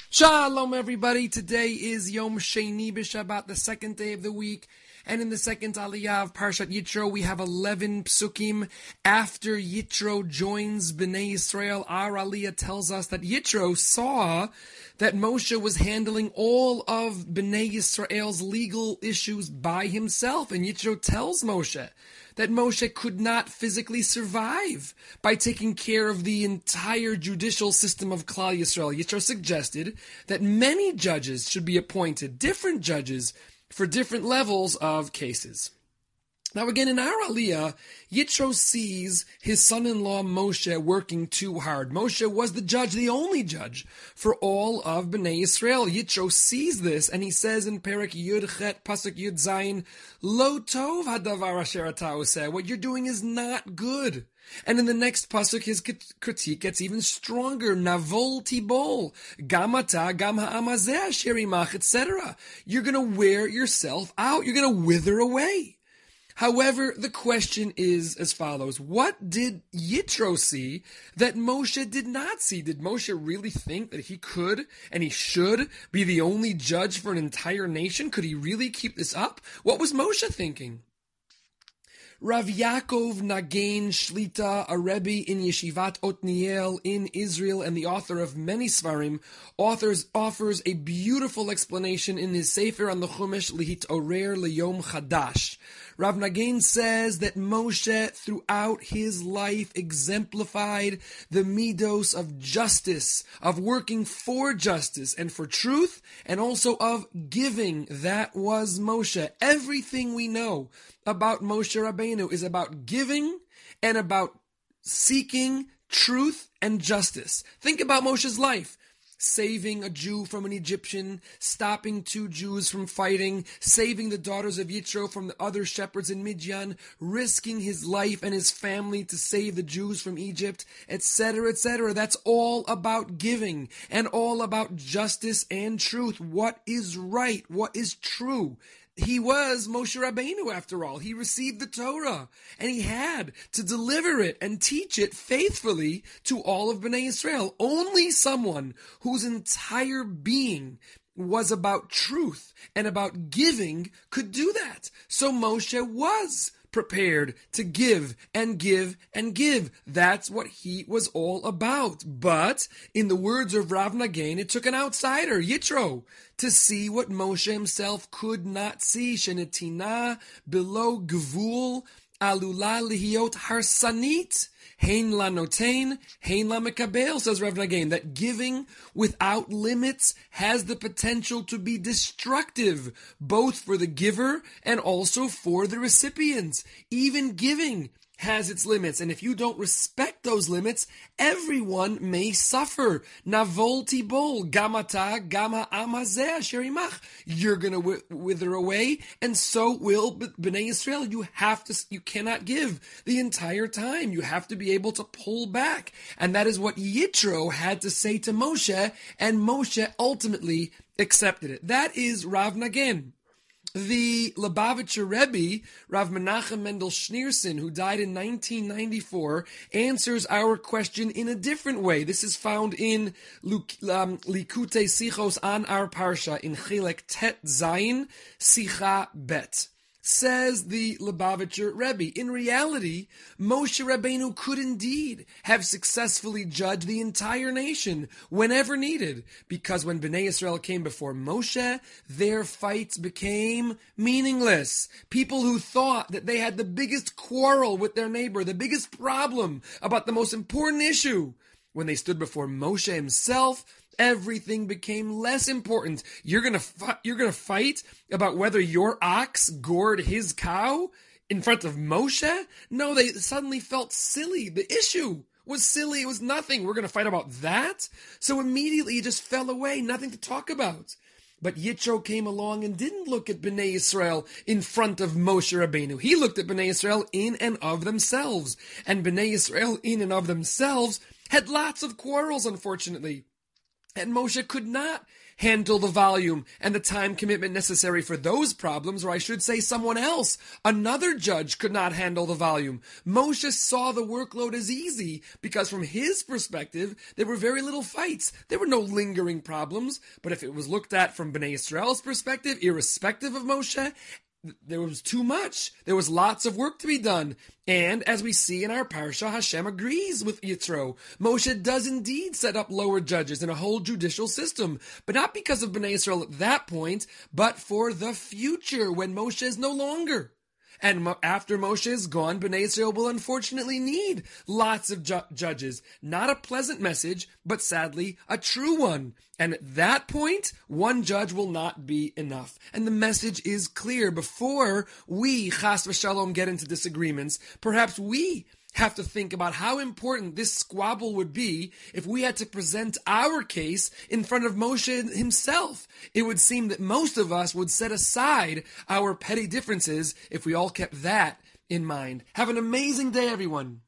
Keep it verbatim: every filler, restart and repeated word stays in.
Shalom, everybody. Today is Yom Sheni B'Shabbat, the second day of the week. And in the second Aliyah of Parshat Yitro, we have eleven psukim. After Yitro joins Bnei Yisrael, our Aliyah tells us that Yitro saw that Moshe was handling all of Bnei Yisrael's legal issues by himself. And Yitro tells Moshe that Moshe could not physically survive by taking care of the entire judicial system of Klal Yisrael. Yitro suggested that many judges should be appointed, different judges, for different levels of cases. Now again, in our Aliyah, Yitro sees his son-in-law Moshe working too hard. Moshe was the judge, the only judge, for all of Bnei Yisrael. Yitro sees this, and he says in Perek Yud Chet, Pasuk Yud Zayin, Lo tov hadavar asher ata oseh. What you're doing is not good. And in the next pasuk, his critique gets even stronger. Navol tibol, gamata, gam ha'amazeh asher imach, et cetera. You're going to wear yourself out. You're going to wither away. However, the question is as follows. What did Yitro see that Moshe did not see? Did Moshe really think that he could and he should be the only judge for an entire nation? Could he really keep this up? What was Moshe thinking? Rav Yaakov Nagain Shlita, a Rebbe in Yeshivat Otniel in Israel and the author of many Svarim, authors, offers a beautiful explanation in his Sefer on the Chumash Lihit Orer Leyom Chadash. Rav Nagain says that Moshe throughout his life exemplified the midos of justice, of working for justice and for truth, and also of giving. That was Moshe. Everything we know about Moshe Rabbeinu is about giving and about seeking truth and justice. Think about Moshe's life. Saving a Jew from an Egyptian, stopping two Jews from fighting, saving the daughters of Yitro from the other shepherds in Midian, risking his life and his family to save the Jews from Egypt, et cetera, et cetera. That's all about giving and all about justice and truth. What is right? What is true? He was Moshe Rabbeinu, after all. He received the Torah, and he had to deliver it and teach it faithfully to all of Bnei Yisrael. Only someone whose entire being was about truth and about giving could do that. So Moshe was prepared to give and give and give. That's what he was all about. But, in the words of Rav Nagain, it took an outsider, Yitro, to see what Moshe himself could not see. Shenetina below gvul alula lihiot harsanit. Hein la notain, hein la mekabel, says Rav Nagain, that giving without limits has the potential to be destructive, both for the giver and also for the recipient. Even giving has its limits, and if you don't respect those limits, everyone may suffer. Navol tibol, gamata, gama amazeh sherimach. You're going to wither away, and so will Bnei Yisrael. You have to, you cannot give the entire time. You have to be able to pull back, and that is what Yitro had to say to Moshe, and Moshe ultimately accepted it. That is Rav Nagain. The Lubavitcher Rebbe, Rav Menachem Mendel Schneerson, who died in nineteen ninety-four, answers our question in a different way. This is found in um, Likutei Sichos on our Parsha, in Chilek Tet Zayin, Sicha Bet. Says the Lubavitcher Rebbe, in reality, Moshe Rabbeinu could indeed have successfully judged the entire nation whenever needed, because when Bnei Yisrael came before Moshe, their fights became meaningless. People who thought that they had the biggest quarrel with their neighbor, the biggest problem about the most important issue, when they stood before Moshe himself, everything became less important. You're gonna fi- you're gonna fight about whether your ox gored his cow in front of Moshe? No, they suddenly felt silly. The issue was silly. It was nothing. We're gonna fight about that? So immediately it just fell away. Nothing to talk about. But Yitro came along and didn't look at Bnei Yisrael in front of Moshe Rabbeinu. He looked at Bnei Yisrael in and of themselves. And Bnei Yisrael in and of themselves had lots of quarrels, unfortunately. And Moshe could not handle the volume and the time commitment necessary for those problems, or I should say someone else, another judge could not handle the volume. Moshe saw the workload as easy because from his perspective, there were very little fights. There were no lingering problems. But if it was looked at from Bnei Israel's perspective, irrespective of Moshe, there was too much. There was lots of work to be done. And as we see in our parsha, Hashem agrees with Yitro. Moshe does indeed set up lower judges in a whole judicial system, but not because of Bnei Israel at that point, but for the future when Moshe is no longer. And after Moshe is gone, Bnei Israel will unfortunately need lots of ju- judges. Not a pleasant message, but sadly a true one. And at that point, one judge will not be enough. And the message is clear. Before we, chas v'shalom, get into disagreements, perhaps we have to think about how important this squabble would be if we had to present our case in front of Moshe himself. It would seem that most of us would set aside our petty differences if we all kept that in mind. Have an amazing day, everyone.